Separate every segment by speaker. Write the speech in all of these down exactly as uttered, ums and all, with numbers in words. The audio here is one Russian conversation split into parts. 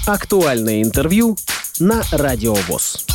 Speaker 1: Актуальное интервью на Радио ВОС.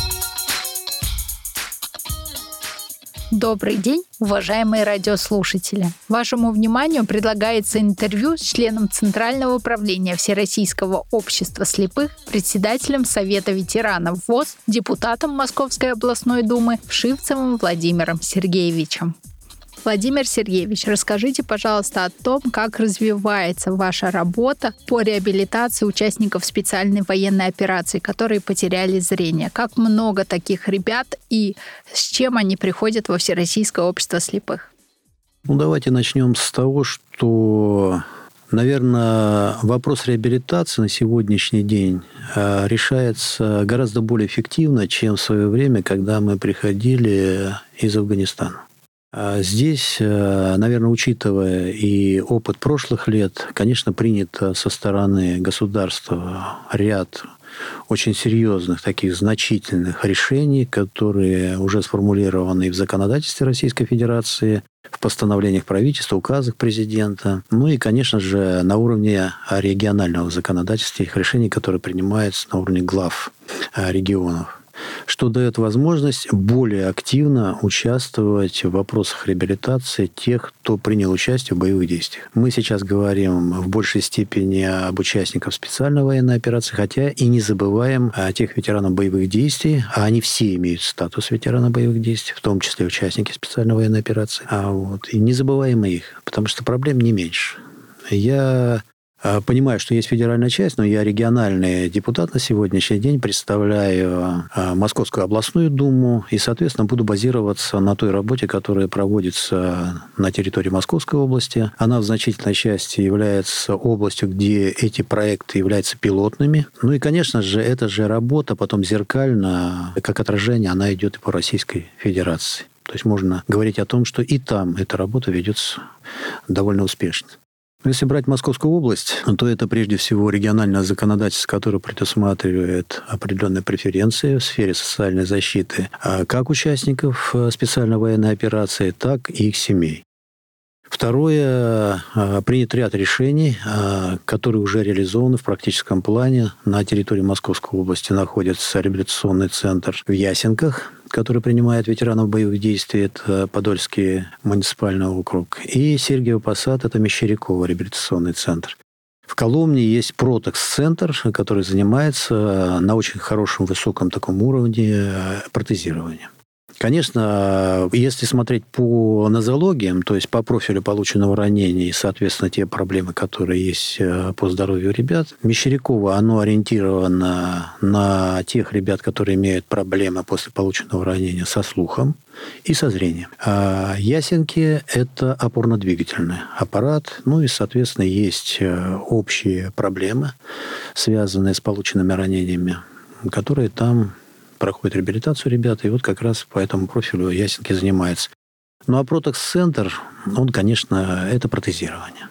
Speaker 2: Добрый день, уважаемые радиослушатели! Вашему вниманию предлагается интервью с членом Центрального управления Всероссийского общества слепых, председателем Совета ветеранов ВОС, депутатом Московской областной думы Вшивцевым Владимиром Сергеевичем. Владимир Сергеевич, расскажите, пожалуйста, о том, как развивается ваша работа по реабилитации участников специальной военной операции, которые потеряли зрение. Как много таких ребят и с чем они приходят во Всероссийское общество слепых?
Speaker 3: Ну, давайте начнем с того, что, наверное, вопрос реабилитации на сегодняшний день решается гораздо более эффективно, чем в свое время, когда мы приходили из Афганистана. Здесь, наверное, учитывая и опыт прошлых лет, конечно, принято со стороны государства ряд очень серьезных, таких значительных решений, которые уже сформулированы и в законодательстве Российской Федерации, в постановлениях правительства, указах президента. Ну и, конечно же, на уровне регионального законодательства, их решений, которые принимаются на уровне глав регионов, что дает возможность более активно участвовать в вопросах реабилитации тех, кто принял участие в боевых действиях. Мы сейчас говорим в большей степени об участниках специальной военной операции, хотя и не забываем о тех ветеранах боевых действий, а они все имеют статус ветерана боевых действий, в том числе участники специальной военной операции. А вот, и не забываем их, потому что проблем не меньше. Я понимаю, что есть федеральная часть, но я региональный депутат на сегодняшний день, представляю Московскую областную думу и, соответственно, буду базироваться на той работе, которая проводится на территории Московской области. Она в значительной части является областью, где эти проекты являются пилотными. Ну и, конечно же, эта же работа потом зеркально, как отражение, она идет и по Российской Федерации. То есть можно говорить о том, что и там эта работа ведется довольно успешно. Если брать Московскую область, то это прежде всего региональное законодательство, которое предусматривает определенные преференции в сфере социальной защиты как участников специальной военной операции, так и их семей. Второе, принят ряд решений, которые уже реализованы в практическом плане. На территории Московской области находится реабилитационный центр в Ясенках, который принимает ветеранов боевых действий, это Подольский муниципальный округ, и Сергиев Посад, это Мещеряково реабилитационный центр. В Коломне есть Протекс-центр, который занимается на очень хорошем, высоком таком уровне протезирования. Конечно, если смотреть по нозологиям, то есть по профилю полученного ранения и, соответственно, те проблемы, которые есть по здоровью ребят, Мещеряково, оно ориентировано на тех ребят, которые имеют проблемы после полученного ранения со слухом и со зрением. А Ясенки – это опорно-двигательный аппарат, ну и, соответственно, есть общие проблемы, связанные с полученными ранениями, которые там проходит реабилитацию ребята, и вот как раз по этому профилю Ясенки занимается. Ну, а Протекс-центр, он, конечно, это протезирование.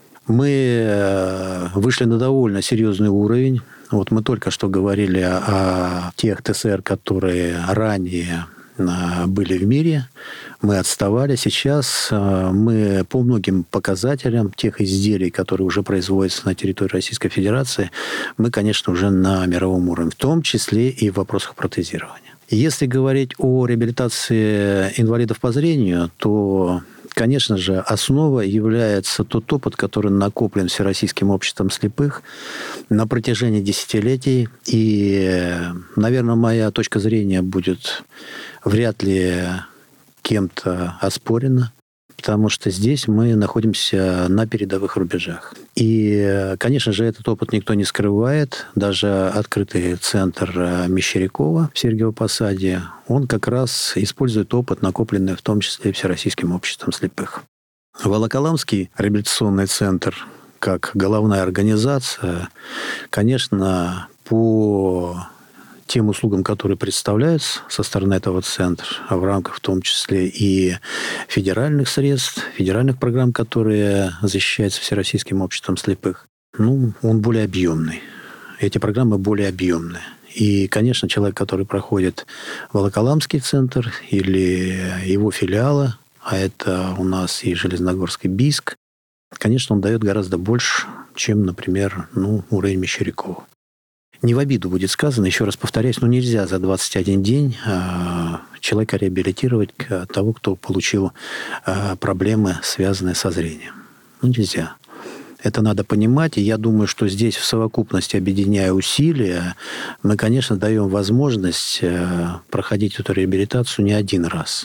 Speaker 3: Мы вышли на довольно серьезный уровень. Вот мы только что говорили о тех ТСР, которые ранее были в мире. Мы отставали. Сейчас мы по многим показателям тех изделий, которые уже производятся на территории Российской Федерации, мы, конечно, уже на мировом уровне, в том числе и в вопросах протезирования. Если говорить о реабилитации инвалидов по зрению, то, конечно же, основой является тот опыт, который накоплен Всероссийским обществом слепых на протяжении десятилетий. И, наверное, моя точка зрения будет вряд ли кем-то оспорена, потому что здесь мы находимся на передовых рубежах. И, конечно же, этот опыт никто не скрывает. Даже открытый центр Мещерякова в Сергиевом Посаде, он как раз использует опыт, накопленный в том числе Всероссийским обществом слепых. Волоколамский реабилитационный центр, как головная организация, конечно, по тем услугам, которые представляются со стороны этого центра, а в рамках в том числе и федеральных средств, федеральных программ, которые защищаются Всероссийским обществом слепых, ну, он более объемный. Эти программы более объемные. И, конечно, человек, который проходит Волоколамский центр или его филиалы, а это у нас и Железногорский БИСК, конечно, он дает гораздо больше, чем, например, ну, уровень Мещерякова. Не в обиду будет сказано, еще раз повторяюсь, но нельзя за двадцать один день человека реабилитировать того, кто получил проблемы, связанные со зрением. Ну, нельзя. Это надо понимать, и я думаю, что здесь в совокупности, объединяя усилия, мы, конечно, даем возможность проходить эту реабилитацию не один раз,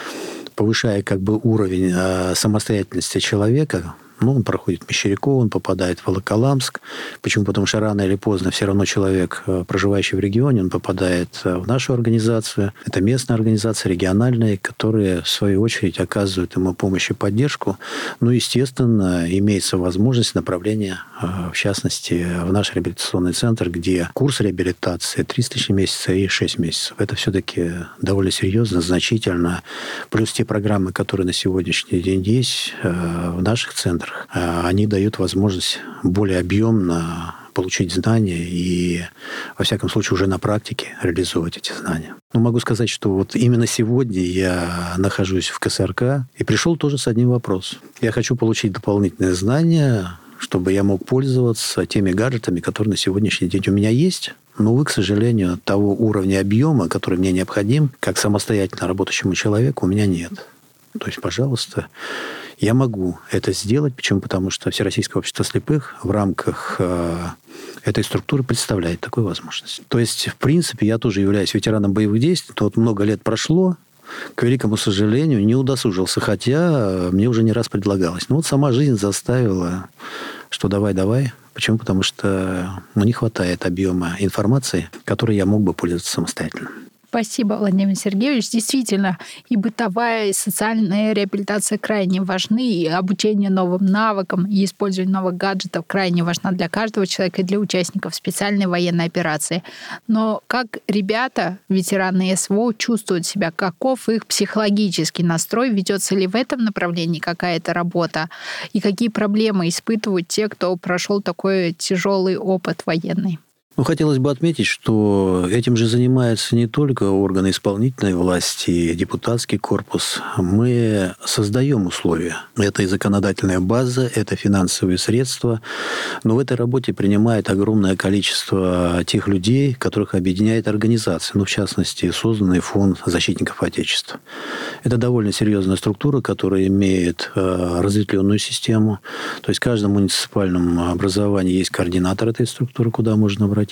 Speaker 3: повышая как бы уровень самостоятельности человека. Ну, он проходит Мещерякова, он попадает в Волоколамск. Почему? Потому что рано или поздно все равно человек, проживающий в регионе, он попадает в нашу организацию. Это местная организация, региональная, которые, в свою очередь, оказывают ему помощь и поддержку. Ну, естественно, имеется возможность направления, в частности, в наш реабилитационный центр, где курс реабилитации триста тысяч месяцев и шесть месяцев. Это все-таки довольно серьезно, значительно. Плюс те программы, которые на сегодняшний день есть в наших центрах, они дают возможность более объемно получить знания и, во всяком случае, уже на практике реализовывать эти знания. Но могу сказать, что вот именно сегодня я нахожусь в ка эс эр ка и пришел тоже с одним вопросом. Я хочу получить дополнительные знания, чтобы я мог пользоваться теми гаджетами, которые на сегодняшний день у меня есть. Но, увы, к сожалению, того уровня объема, который мне необходим, как самостоятельно работающему человеку, у меня нет. То есть, пожалуйста, я могу это сделать. Почему? Потому что Всероссийское общество слепых в рамках э, этой структуры представляет такую возможность. То есть, в принципе, я тоже являюсь ветераном боевых действий. Но вот много лет прошло, к великому сожалению, не удосужился, хотя мне уже не раз предлагалось. Но вот сама жизнь заставила, что давай-давай. Почему? Потому что ну, не хватает объема информации, которой я мог бы пользоваться самостоятельно.
Speaker 2: Спасибо, Владимир Сергеевич. Действительно, и бытовая, и социальная реабилитация крайне важны, и обучение новым навыкам, и использование новых гаджетов крайне важно для каждого человека и для участников специальной военной операции. Но как ребята, ветераны эс вэ о, чувствуют себя? Каков их психологический настрой? Ведется ли в этом направлении какая-то работа? И какие проблемы испытывают те, кто прошел такой тяжелый опыт военный?
Speaker 3: Ну, хотелось бы отметить, что этим же занимаются не только органы исполнительной власти и депутатский корпус. Мы создаем условия. Это и законодательная база, это финансовые средства. Но в этой работе принимает огромное количество тех людей, которых объединяет организация. Ну, в частности, созданный фонд защитников Отечества. Это довольно серьезная структура, которая имеет разветвленную систему. То есть в каждом муниципальном образовании есть координатор этой структуры, куда можно обратиться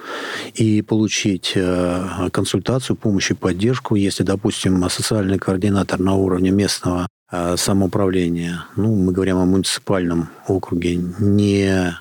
Speaker 3: и получить консультацию, помощь и поддержку. Если, допустим, социальный координатор на уровне местного самоуправления, ну, мы говорим о муниципальном округе, не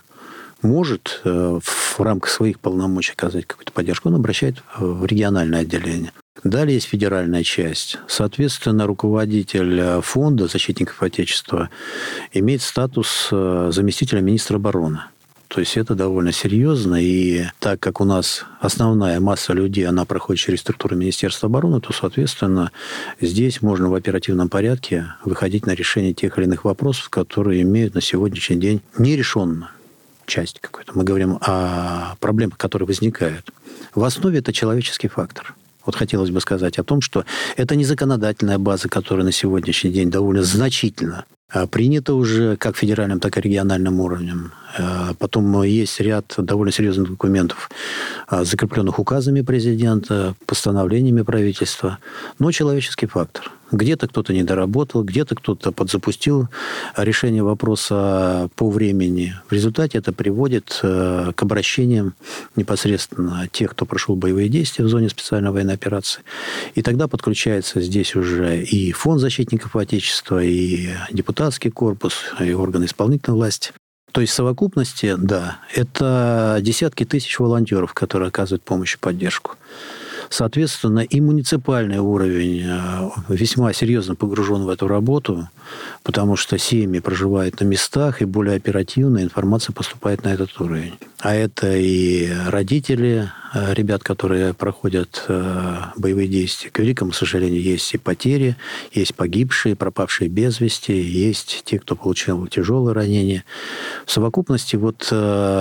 Speaker 3: может в рамках своих полномочий оказать какую-то поддержку, он обращает в региональное отделение. Далее есть федеральная часть. Соответственно, руководитель фонда защитников Отечества имеет статус заместителя министра обороны. То есть это довольно серьезно, и так как у нас основная масса людей, она проходит через структуру Министерства обороны, то, соответственно, здесь можно в оперативном порядке выходить на решение тех или иных вопросов, которые имеют на сегодняшний день нерешенную часть какую-то. Мы говорим о проблемах, которые возникают. В основе это человеческий фактор. Вот хотелось бы сказать о том, что это не законодательная база, которая на сегодняшний день довольно значительно принято уже как федеральным, так и региональным уровнем. Потом есть ряд довольно серьезных документов, закрепленных указами президента, постановлениями правительства. Но человеческий фактор. Где-то кто-то не доработал, где-то кто-то подзапустил решение вопроса по времени. В результате это приводит к обращениям непосредственно тех, кто прошел боевые действия в зоне специальной военной операции. И тогда подключается здесь уже и фонд защитников Отечества, и депутатский корпус, и органы исполнительной власти. То есть в совокупности, да, это десятки тысяч волонтеров, которые оказывают помощь и поддержку. Соответственно, и муниципальный уровень весьма серьезно погружен в эту работу, потому что семьи проживают на местах, и более оперативно информация поступает на этот уровень. А это и родители ребят, которые проходят боевые действия. К великому сожалению, есть и потери, есть погибшие, пропавшие без вести, есть те, кто получил тяжелые ранения. В совокупности вот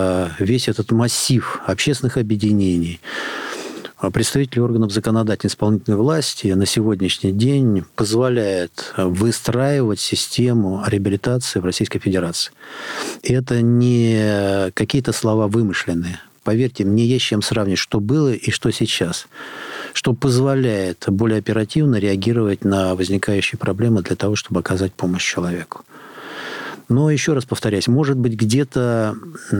Speaker 3: весь этот массив общественных объединений, представители органов законодательной исполнительной власти на сегодняшний день позволяет выстраивать систему реабилитации в Российской Федерации. И это не какие-то слова вымышленные. Поверьте, мне есть чем сравнить, что было и что сейчас, что позволяет более оперативно реагировать на возникающие проблемы для того, чтобы оказать помощь человеку. Но еще раз повторяюсь, может быть, где-то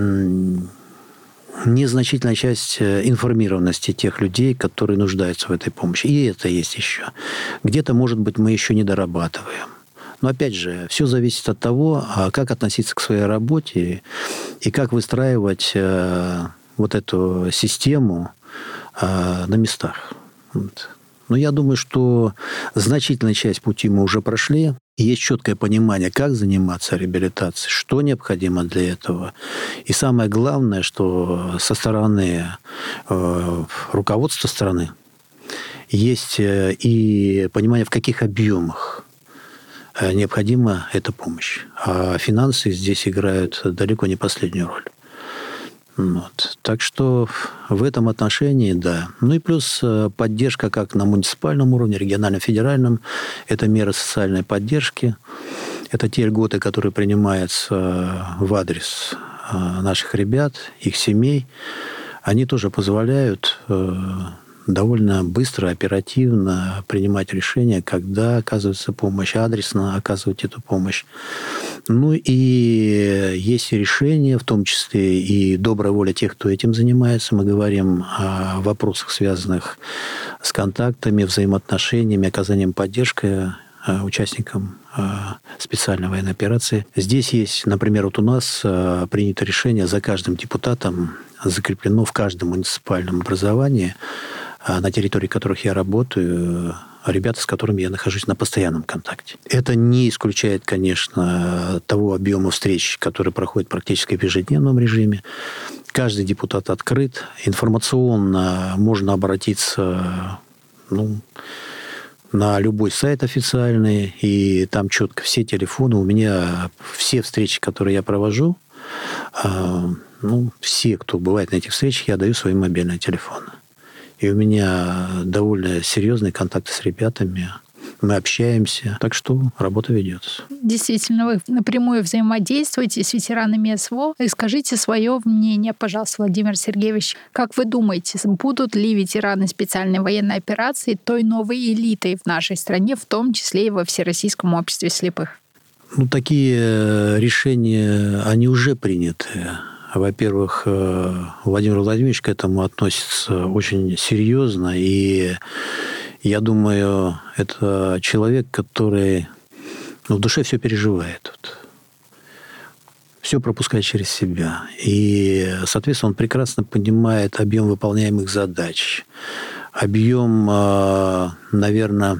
Speaker 3: незначительная часть информированности тех людей, которые нуждаются в этой помощи. И это есть еще. Где-то, может быть, мы еще не дорабатываем. Но, опять же, все зависит от того, как относиться к своей работе и как выстраивать вот эту систему на местах. Но я думаю, что значительная часть пути мы уже прошли. И есть четкое понимание, как заниматься реабилитацией, что необходимо для этого. И самое главное, что со стороны э, руководства страны есть и понимание, в каких объемах необходима эта помощь. А финансы здесь играют далеко не последнюю роль. Вот. Так что в этом отношении, да. Ну и плюс поддержка как на муниципальном уровне, региональном, федеральном. Это меры социальной поддержки. Это те льготы, которые принимаются в адрес наших ребят, их семей. Они тоже позволяют довольно быстро, оперативно принимать решения, когда оказывается помощь, адресно оказывать эту помощь. Ну и есть решения, в том числе и добрая воля тех, кто этим занимается. Мы говорим о вопросах, связанных с контактами, взаимоотношениями, оказанием поддержки участникам специальной военной операции. Здесь есть, например, вот у нас принято решение, за каждым депутатом закреплено в каждом муниципальном образовании, на территории которых я работаю, ребята, с которыми я нахожусь на постоянном контакте. Это не исключает, конечно, того объема встреч, который проходит практически в ежедневном режиме. Каждый депутат открыт. Информационно можно обратиться, ну, на любой сайт официальный, и там четко все телефоны. У меня все встречи, которые я провожу, ну, все, кто бывает на этих встречах, я даю свои мобильные телефоны. И у меня довольно серьезные контакты с ребятами. Мы общаемся. Так что работа ведется.
Speaker 2: Действительно, вы напрямую взаимодействуете с ветеранами СВО. И скажите свое мнение, пожалуйста, Владимир Сергеевич. Как вы думаете, будут ли ветераны специальной военной операции той новой элитой в нашей стране, в том числе и во Всероссийском обществе слепых?
Speaker 3: Ну, такие решения, они уже приняты. Во-первых, Владимир Владимирович к этому относится очень серьезно. И я думаю, это человек, который, ну, в душе все переживает. Вот. Все пропускает через себя. И, соответственно, он прекрасно понимает объем выполняемых задач, объем, наверное,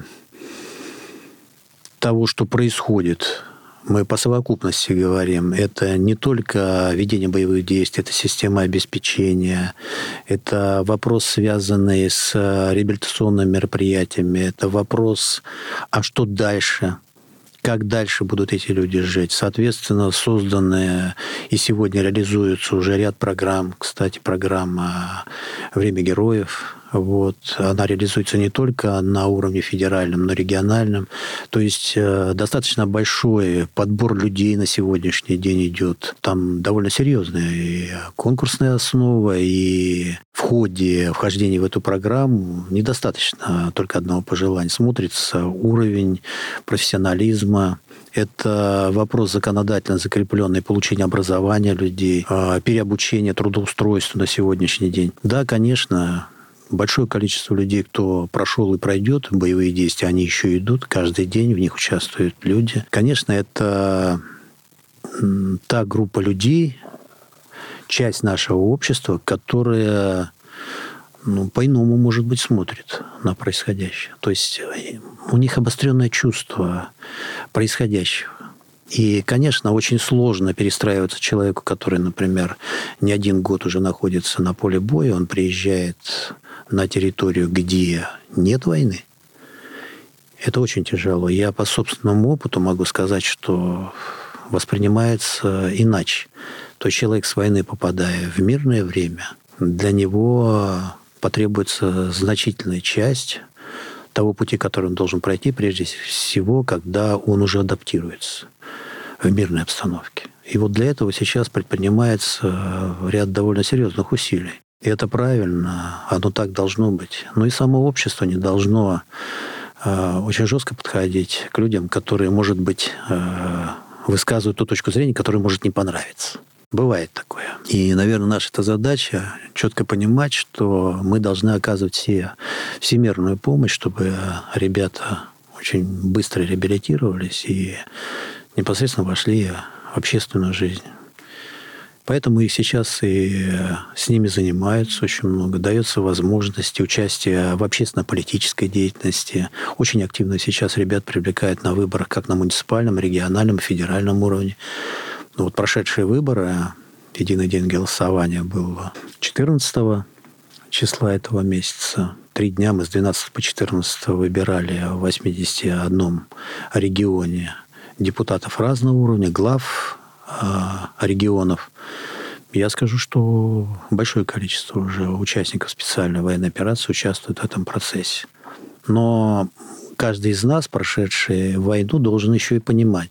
Speaker 3: того, что происходит. Мы по совокупности говорим. Это не только ведение боевых действий, это система обеспечения, это вопрос, связанный с реабилитационными мероприятиями, это вопрос, а что дальше? Как дальше будут эти люди жить? Соответственно, созданные и сегодня реализуются уже ряд программ. Кстати, программа «Время героев». Вот. Она реализуется не только на уровне федеральном, но и региональном. То есть достаточно большой подбор людей на сегодняшний день идет. Там довольно серьезная и конкурсная основа, и в ходе вхождения в эту программу недостаточно только одного пожелания. Смотрится уровень профессионализма. Это вопрос законодательно закрепленный, получение образования людей, переобучение, трудоустройство на сегодняшний день. Да, конечно, большое количество людей, кто прошел и пройдет боевые действия, они еще идут, каждый день в них участвуют люди. Конечно, это та группа людей, часть нашего общества, которая, ну, по-иному, может быть, смотрит на происходящее. То есть у них обостренное чувство происходящего. И, конечно, очень сложно перестраиваться человеку, который, например, не один год уже находится на поле боя, он приезжает на территорию, где нет войны. Это очень тяжело. Я по собственному опыту могу сказать, что воспринимается иначе. То есть человек с войны, попадая в мирное время, для него потребуется значительная часть того пути, который он должен пройти, прежде всего, когда он уже адаптируется в мирной обстановке. И вот для этого сейчас предпринимается ряд довольно серьезных усилий. И это правильно, оно так должно быть. Но и само общество не должно э, очень жестко подходить к людям, которые, может быть, э, высказывают ту точку зрения, которая может не понравиться. Бывает такое. И, наверное, наша-то задача четко понимать, что мы должны оказывать все, всемирную помощь, чтобы ребята очень быстро реабилитировались и непосредственно вошли в общественную жизнь. Поэтому и сейчас и с ними занимаются очень много. Дается возможность участия в общественно-политической деятельности. Очень активно сейчас ребят привлекают на выборах как на муниципальном, региональном, федеральном уровне. Ну, вот прошедшие выборы, единый день голосования был четырнадцатого числа этого месяца. Три дня мы с двенадцатого по четырнадцатое выбирали в восьмидесяти одном регионе депутатов разного уровня, глав регионов. Я скажу, что большое количество уже участников специальной военной операции участвует в этом процессе. Но каждый из нас, прошедший войну, должен еще и понимать,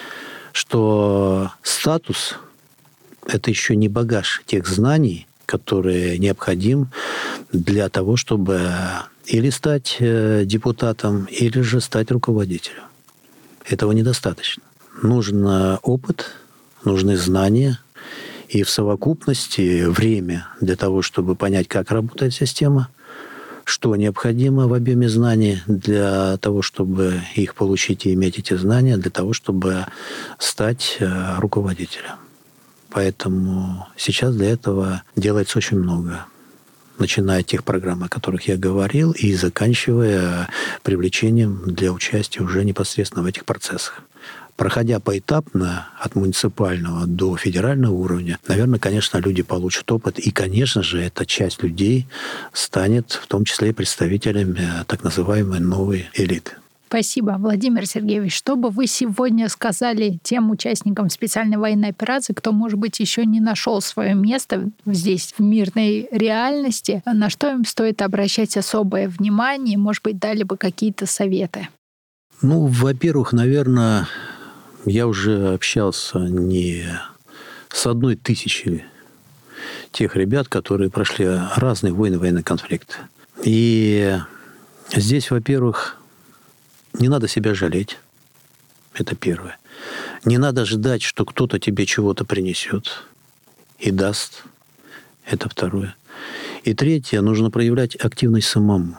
Speaker 3: что статус – это еще не багаж тех знаний, которые необходим для того, чтобы или стать депутатом, или же стать руководителем. Этого недостаточно. Нужен опыт, нужны знания и в совокупности время для того, чтобы понять, как работает система, что необходимо в объеме знаний для того, чтобы их получить и иметь эти знания, для того, чтобы стать руководителем. Поэтому сейчас для этого делается очень много. Начиная от тех программ, о которых я говорил, и заканчивая привлечением для участия уже непосредственно в этих процессах. Проходя поэтапно от муниципального до федерального уровня, наверное, конечно, люди получат опыт. И, конечно же, эта часть людей станет в том числе и представителями так называемой новой элиты.
Speaker 2: Спасибо, Владимир Сергеевич. Что бы вы сегодня сказали тем участникам специальной военной операции, кто, может быть, еще не нашел свое место здесь, в мирной реальности, на что им стоит обращать особое внимание, может быть, дали бы какие-то советы?
Speaker 3: Ну, во-первых, наверное, я уже общался не с одной тысячей тех ребят, которые прошли разные войны, военные конфликты. И здесь, во-первых, не надо себя жалеть. Это первое. Не надо ждать, что кто-то тебе чего-то принесет и даст. Это второе. И третье, нужно проявлять активность самому.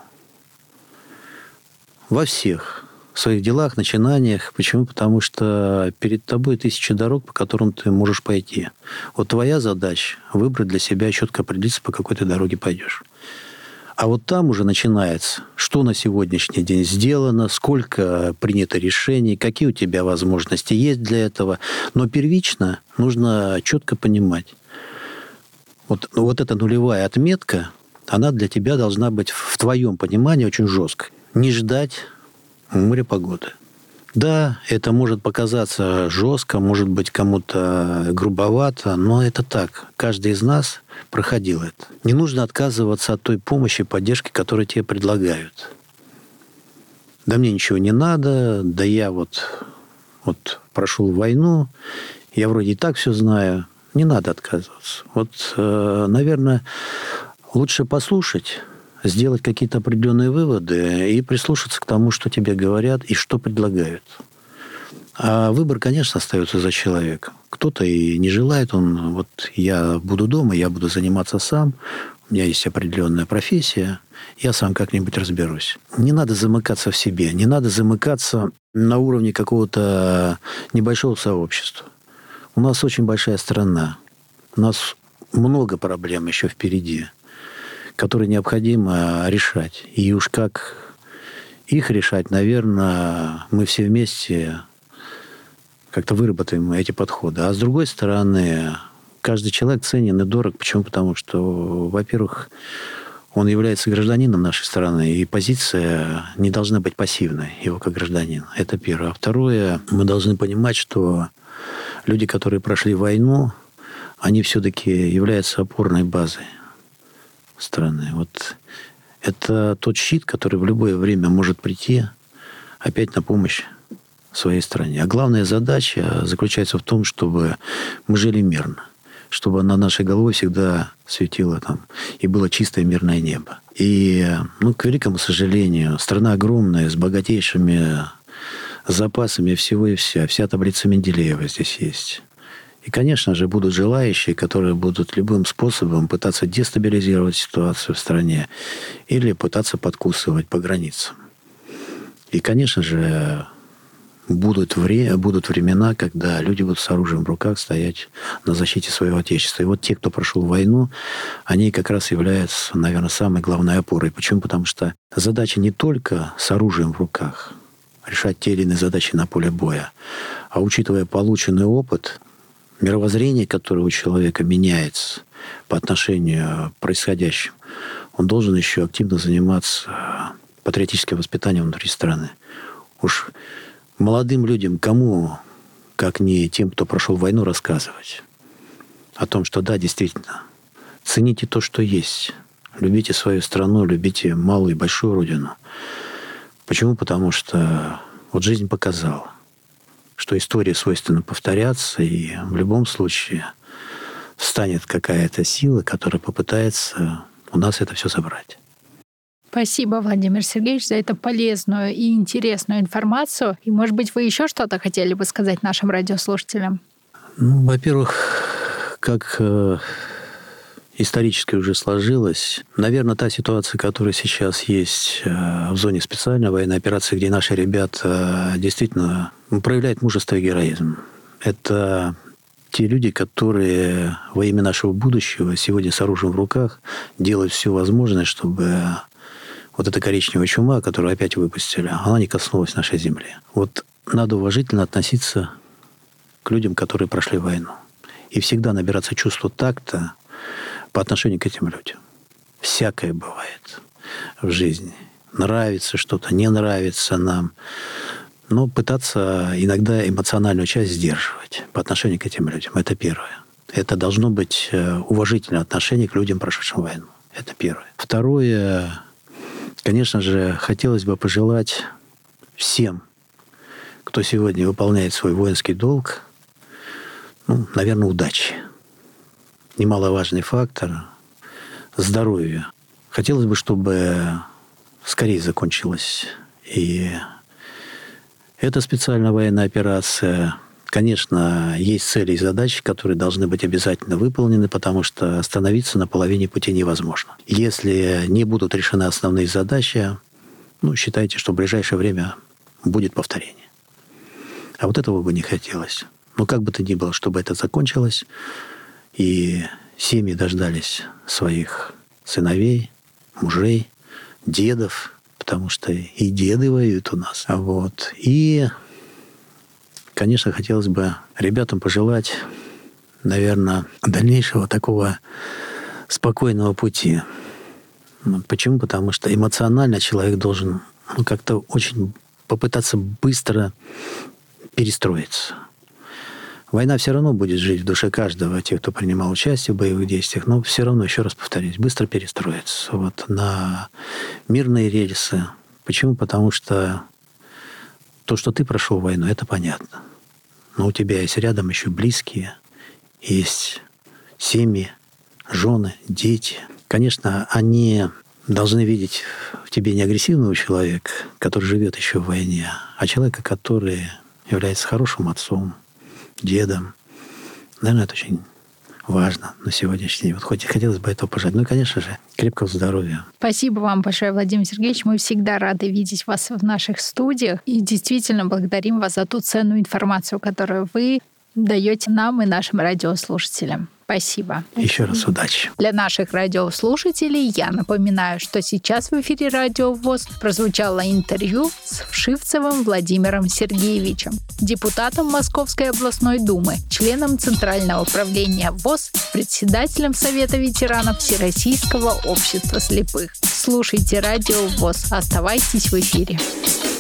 Speaker 3: Во всех своих делах, начинаниях. Почему? Потому что перед тобой тысяча дорог, по которым ты можешь пойти. Вот твоя задача – выбрать для себя, четко определиться, по какой ты дороге пойдешь. А вот там уже начинается, что на сегодняшний день сделано, сколько принято решений, какие у тебя возможности есть для этого. Но первично нужно четко понимать. Вот, вот эта нулевая отметка, она для тебя должна быть в твоем понимании очень жесткой. Не ждать море погоды. Да, это может показаться жестко, может быть кому-то грубовато, но это так. Каждый из нас проходил это. Не нужно отказываться от той помощи, поддержки, которую тебе предлагают. Да мне ничего не надо, да я вот, вот прошел войну, я вроде и так все знаю. Не надо отказываться. Вот, наверное, лучше послушать, сделать какие-то определенные выводы и прислушаться к тому, что тебе говорят и что предлагают. А выбор, конечно, остается за человеком. Кто-то и не желает, он вот я буду дома, я буду заниматься сам, у меня есть определенная профессия, я сам как-нибудь разберусь. Не надо замыкаться в себе, не надо замыкаться на уровне какого-то небольшого сообщества. У нас очень большая страна, у нас много проблем еще впереди, которые необходимо решать. И уж как их решать, наверное, мы все вместе как-то выработаем эти подходы. А с другой стороны, каждый человек ценен и дорог. Почему? Потому что, во-первых, он является гражданином нашей страны, и позиция не должна быть пассивной его как гражданина. Это первое. А второе, мы должны понимать, что люди, которые прошли войну, они все-таки являются опорной базой страны. Вот это тот щит, который в любое время может прийти опять на помощь в своей стране. А главная задача заключается в том, чтобы мы жили мирно, чтобы над нашей головой всегда светило там и было чистое мирное небо. И, ну, к великому сожалению, страна огромная, с богатейшими запасами всего и вся. Вся таблица Менделеева здесь есть. И, конечно же, будут желающие, которые будут любым способом пытаться дестабилизировать ситуацию в стране или пытаться подкусывать по границам. И, конечно же, будут, вре- будут времена, когда люди будут с оружием в руках стоять на защите своего Отечества. И вот те, кто прошел войну, они как раз являются, наверное, самой главной опорой. Почему? Потому что задача не только с оружием в руках, решать те или иные задачи на поле боя, а учитывая полученный опыт, мировоззрение, которое у человека меняется по отношению к происходящему, он должен еще активно заниматься патриотическим воспитанием внутри страны. Уж молодым людям кому, как не тем, кто прошел войну, рассказывать о том, что да, действительно, цените то, что есть. Любите свою страну, любите малую и большую родину. Почему? Потому что вот жизнь показала, что история свойственна повторяться, и в любом случае встанет какая-то сила, которая попытается у нас это все забрать.
Speaker 2: Спасибо, Владимир Сергеевич, за эту полезную и интересную информацию. И, может быть, вы еще что-то хотели бы сказать нашим радиослушателям?
Speaker 3: Ну, во-первых, как э, исторически уже сложилось, наверное, та ситуация, которая сейчас есть э, в зоне специальной военной операции, где наши ребята э, действительно проявляют мужество и героизм. Это те люди, которые во имя нашего будущего сегодня с оружием в руках делают все возможное, чтобы вот эта коричневая чума, которую опять выпустили, она не коснулась нашей земли. Вот надо уважительно относиться к людям, которые прошли войну. И всегда набираться чувства такта по отношению к этим людям. Всякое бывает в жизни. Нравится что-то, не нравится нам. Но пытаться иногда эмоциональную часть сдерживать по отношению к этим людям. Это первое. Это должно быть уважительное отношение к людям, прошедшим войну. Это первое. Второе, конечно же, хотелось бы пожелать всем, кто сегодня выполняет свой воинский долг, ну, наверное, удачи. Немаловажный фактор – здоровье. Хотелось бы, чтобы скорее закончилась и эта специальная военная операция. Конечно, есть цели и задачи, которые должны быть обязательно выполнены, потому что остановиться на половине пути невозможно. Если не будут решены основные задачи, ну, считайте, что в ближайшее время будет повторение. А вот этого бы не хотелось. Но как бы то ни было, чтобы это закончилось, и семьи дождались своих сыновей, мужей, дедов, потому что и деды воюют у нас. Вот. И, конечно, хотелось бы ребятам пожелать, наверное, дальнейшего такого спокойного пути. Почему? Потому что эмоционально человек должен, ну, как-то очень попытаться быстро перестроиться. Война все равно будет жить в душе каждого, тех, кто принимал участие в боевых действиях, но все равно, еще раз повторюсь, быстро перестроиться вот, на мирные рельсы. Почему? Потому что то, что ты прошел войну, это понятно. Но у тебя есть рядом еще близкие, есть семьи, жены, дети. Конечно, они должны видеть в тебе не агрессивного человека, который живет еще в войне, а человека, который является хорошим отцом, дедом. Наверное, это очень важно на сегодняшний день. Вот хоть и хотелось бы этого пожелать. Ну и, конечно же, крепкого здоровья.
Speaker 2: Спасибо вам большое, Владимир Сергеевич. Мы всегда рады видеть вас в наших студиях. И действительно благодарим вас за ту ценную информацию, которую вы даете нам и нашим радиослушателям. Спасибо.
Speaker 3: Еще раз удачи.
Speaker 2: Для наших радиослушателей я напоминаю, что сейчас в эфире Радио ВОС прозвучало интервью с Вшивцевым Владимиром Сергеевичем, депутатом Московской областной думы, членом Центрального управления ВОС, председателем Совета ветеранов Всероссийского общества слепых. Слушайте Радио ВОС. Оставайтесь в эфире.